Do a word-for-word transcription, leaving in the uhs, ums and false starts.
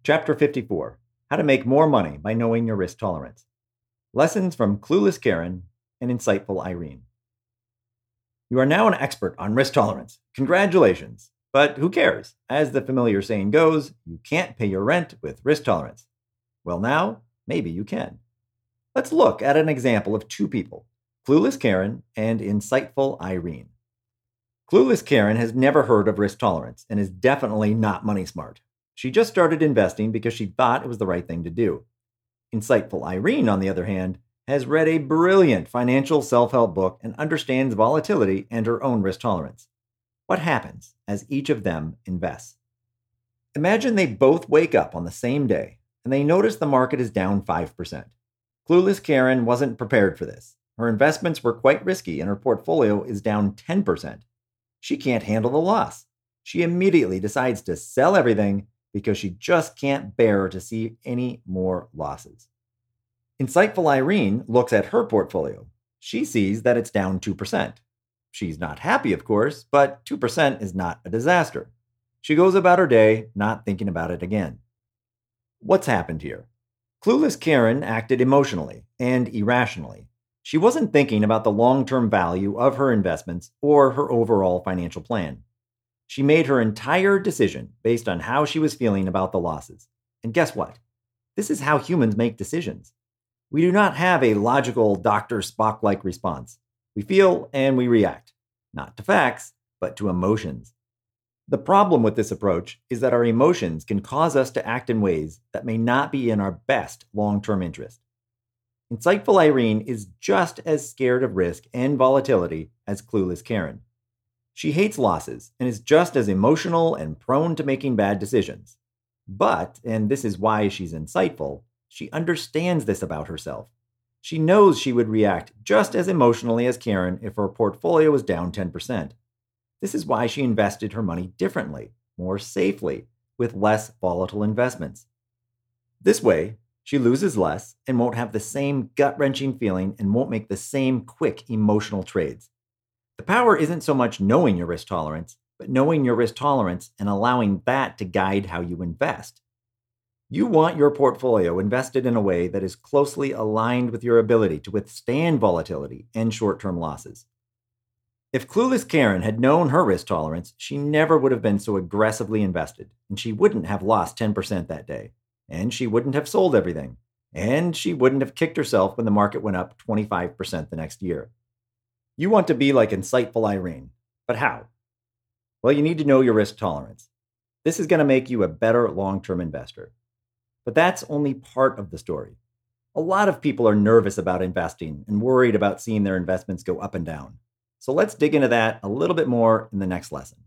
Chapter fifty-four, How to Make More Money by Knowing Your Risk Tolerance. Lessons from Clueless Karen and Insightful Irene. You are now an expert on risk tolerance. Congratulations. But who cares? As the familiar saying goes, you can't pay your rent with risk tolerance. Well, now, maybe you can. Let's look at an example of two people, Clueless Karen and Insightful Irene. Clueless Karen has never heard of risk tolerance and is definitely not money smart. She just started investing because she thought it was the right thing to do. Insightful Irene, on the other hand, has read a brilliant financial self-help book and understands volatility and her own risk tolerance. What happens as each of them invests? Imagine they both wake up on the same day and they notice the market is down five percent. Clueless Karen wasn't prepared for this. Her investments were quite risky and her portfolio is down ten percent. She can't handle the loss. She immediately decides to sell everything because she just can't bear to see any more losses. Insightful Irene looks at her portfolio. She sees that it's down two percent. She's not happy, of course, but two percent is not a disaster. She goes about her day, not thinking about it again. What's happened here? Clueless Karen acted emotionally and irrationally. She wasn't thinking about the long-term value of her investments or her overall financial plan. She made her entire decision based on how she was feeling about the losses. And guess what? This is how humans make decisions. We do not have a logical Doctor Spock-like response. We feel and we react, not to facts, but to emotions. The problem with this approach is that our emotions can cause us to act in ways that may not be in our best long-term interest. Insightful Irene is just as scared of risk and volatility as Clueless Karen. She hates losses and is just as emotional and prone to making bad decisions. But, and this is why she's insightful, she understands this about herself. She knows she would react just as emotionally as Karen if her portfolio was down ten percent. This is why she invested her money differently, more safely, with less volatile investments. This way, she loses less and won't have the same gut-wrenching feeling and won't make the same quick emotional trades. The power isn't so much knowing your risk tolerance, but knowing your risk tolerance and allowing that to guide how you invest. You want your portfolio invested in a way that is closely aligned with your ability to withstand volatility and short-term losses. If Clueless Karen had known her risk tolerance, she never would have been so aggressively invested, and she wouldn't have lost ten percent that day, and she wouldn't have sold everything, and she wouldn't have kicked herself when the market went up twenty-five percent the next year. You want to be like Insightful Irene, but how? Well, you need to know your risk tolerance. This is going to make you a better long-term investor. But that's only part of the story. A lot of people are nervous about investing and worried about seeing their investments go up and down. So let's dig into that a little bit more in the next lesson.